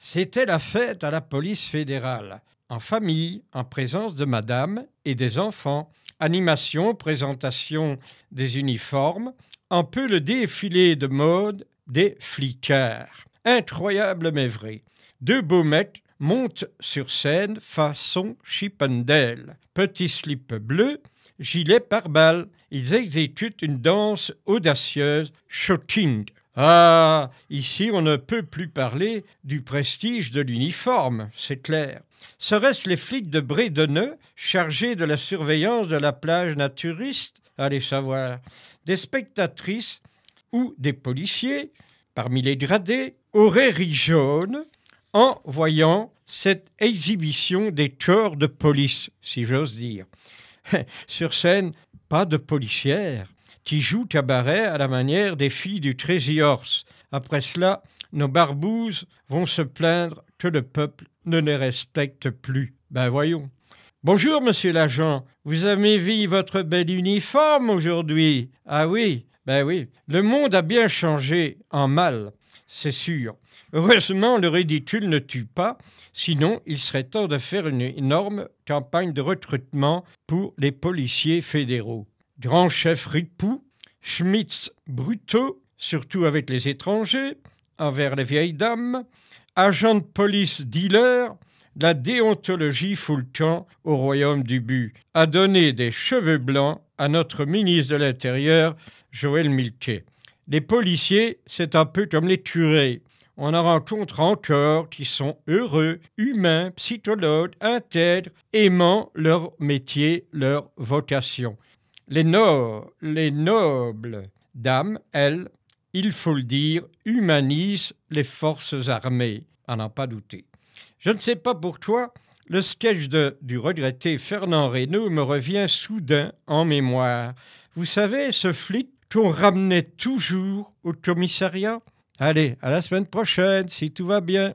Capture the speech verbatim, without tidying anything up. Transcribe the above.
C'était la fête à la police fédérale, en famille, en présence de madame et des enfants. Animation, présentation des uniformes, un peu le défilé de mode des flicards. Incroyable mais vrai. Deux beaux mecs montent sur scène façon Chippendale. Petit slip bleu, gilet pare-balles. Ils exécutent une danse audacieuse, shooting. Ah, ici on ne peut plus parler du prestige de l'uniforme, c'est clair. Seraient-ce les flics de Brédonneux chargés de la surveillance de la plage naturiste? Allez savoir. Des spectatrices ou des policiers, parmi les gradés, auraient ri jaune en voyant cette exhibition des corps de police, si j'ose dire. Sur scène, pas de policières qui jouent cabaret à la manière des filles du Crazy Horse. Après cela, nos barbouzes vont se plaindre que le peuple ne les respecte plus. Ben voyons. Bonjour, monsieur l'agent. Vous avez vu votre bel uniforme aujourd'hui? Ah oui, ben oui. Le monde a bien changé en mal, c'est sûr. Heureusement, le ridicule ne tue pas, sinon il serait temps de faire une énorme campagne de recrutement pour les policiers fédéraux. Grand chef ripoux, schmitz brutaux, surtout avec les étrangers, envers les vieilles dames, agents de police dealers, la déontologie fout le camp au royaume du but, a donné des cheveux blancs à notre ministre de l'Intérieur, Joël Milquet. Les policiers, c'est un peu comme les curés. On en rencontre encore qui sont heureux, humains, psychologues, intègres, aimant leur métier, leur vocation. Les, no- les nobles dames, elles, il faut le dire, humanisent les forces armées, à n'en pas douter. Je ne sais pas pour toi, le sketch de, du regretté Fernand Reynaud me revient soudain en mémoire. Vous savez, ce flic qu'on ramenait toujours au commissariat? Allez, à la semaine prochaine, si tout va bien.